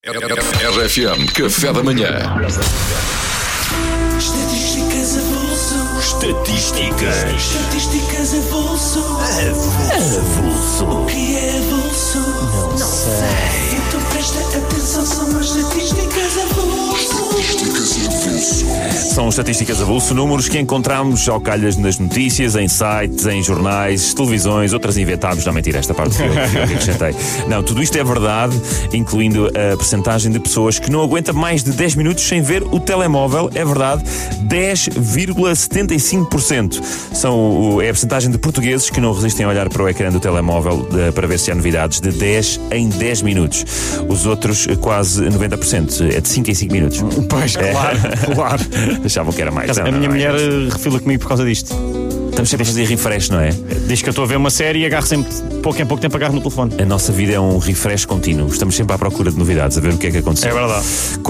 RFM Café da Manhã. Estatísticas avulso. Estatísticas avulso. Avulso. O que é avulso? Não sei. Então presta atenção, são as estatísticas avulso. São estatísticas avulso, números que encontramos ao calhas nas notícias, em sites, em jornais, televisões, outras inventámos. Não, mentira, esta parte eu acrescentei. Não, tudo isto é verdade, incluindo a percentagem de pessoas que não aguenta mais de 10 minutos sem ver o telemóvel. É verdade, 10,75%. É a percentagem de portugueses que não resistem a olhar para o ecrã do telemóvel para ver se há novidades, de 10 em 10 minutos. Os outros, quase 90%. É de 5 em 5 minutos. Pois, claro. Achavam que era mais. A minha mulher refila comigo por causa disto. Estamos sempre a fazer refresh, não é? Diz que eu estou a ver uma série e agarro sempre, pouco em pouco tempo, agarro no telefone. A nossa vida é um refresh contínuo. Estamos sempre à procura de novidades, a ver o que é que aconteceu. É verdade.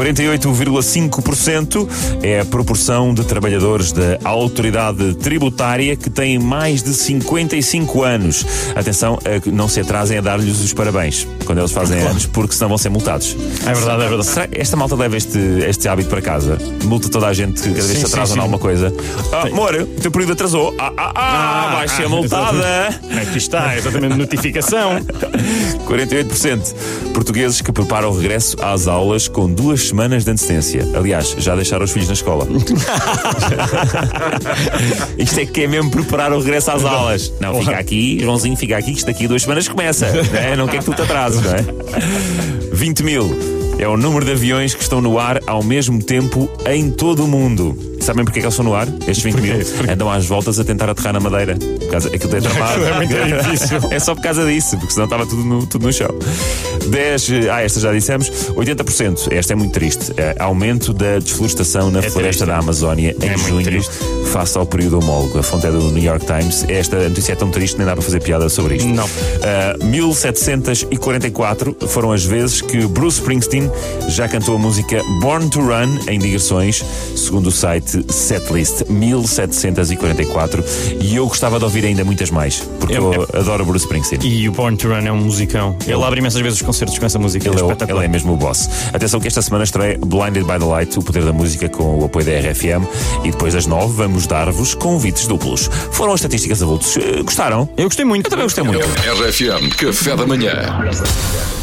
48,5% é a proporção de trabalhadores da autoridade tributária que têm mais de 55 anos. Atenção, não se atrasem a dar-lhes os parabéns quando eles fazem anos, porque senão vão ser multados. É verdade. Será que esta malta leva este hábito para casa? Multa toda a gente que cada vez se atrasam em alguma coisa. Amor, o teu período atrasou. Vai ser multada. Aqui está, exatamente, notificação. 48% portugueses que preparam o regresso às aulas com 2 semanas de antecedência. Aliás, já deixaram os filhos na escola. Isto é que é mesmo preparar o regresso às aulas. Não, fica aqui, Joãozinho, fica aqui, que isto daqui a 2 semanas começa. Não quer que tu te atrases, não é? 20 mil é o número de aviões que estão no ar ao mesmo tempo em todo o mundo. Sabem porque é que eles estão no ar? Estes 20 mil andam às voltas a tentar aterrar na Madeira. Por causa aquilo é tramado. É muito difícil. É só por causa disso, porque senão estava tudo no chão. 10, esta já dissemos. 80%, esta é muito triste. Aumento da desflorestação na floresta da Amazónia em junho, face ao período homólogo. A fonte é do New York Times. Esta notícia é tão triste, nem dá para fazer piada sobre isto. Não. 1744 foram as vezes que Bruce Springsteen já cantou a música Born to Run em digressões, segundo o site Setlist. 1744. E eu gostava de ouvir ainda muitas mais, porque eu adoro Bruce Springsteen. E o Born to Run é um musicão. Ele abre imensas vezes os concertos com essa música. Ele é mesmo o boss. Atenção que esta semana estreia Blinded by the Light, o poder da música, com o apoio da RFM. E depois das 9 vamos dar-vos convites duplos. Foram as estatísticas avulsos. Gostaram? Eu gostei muito. Eu também gostei muito. RFM Café da Manhã.